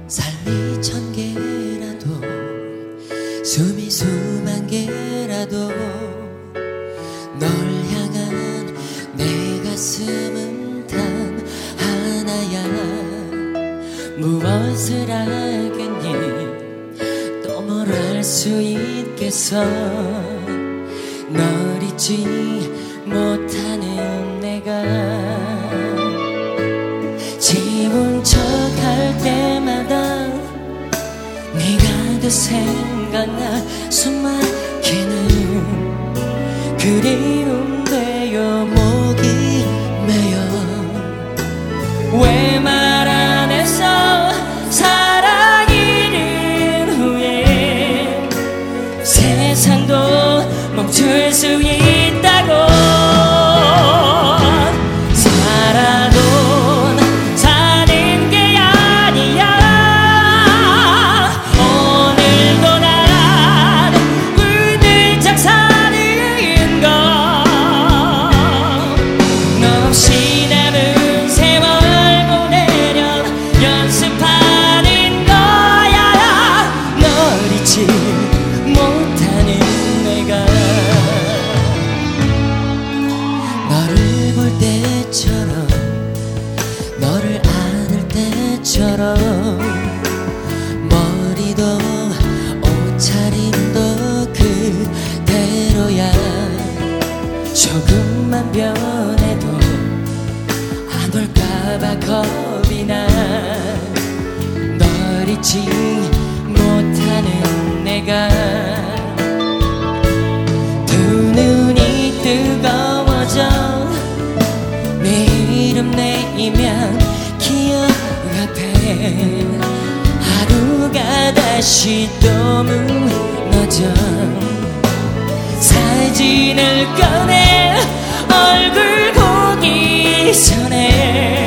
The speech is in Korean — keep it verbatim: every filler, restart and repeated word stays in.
삶이 천 개라도 숨이 수만 개라도 널 향한 내 가슴은 단 하나야. 무엇을 하겠니 또 뭘 할 수 있겠어. 널 잊지 못하는 내가 지운 척 할 때마다 네가 더 생각나. 숨 막히는 그리움 되어 목이 메여. 왜 말 안 했어. 사랑 잃은 후에 세상도 멈출 수 있다고. 너를 볼 때처럼 너를 안을 때처럼 머리도 옷차림도 그대로야. 조금만 변해도 안 올까봐 겁이 나. 널 잊지 못하는 내가 두 눈이 뜨거워져 내 이름 내이면 기억 앞에 하루가 다시 또 무너져. 사진을 꺼내 얼굴 보기 전에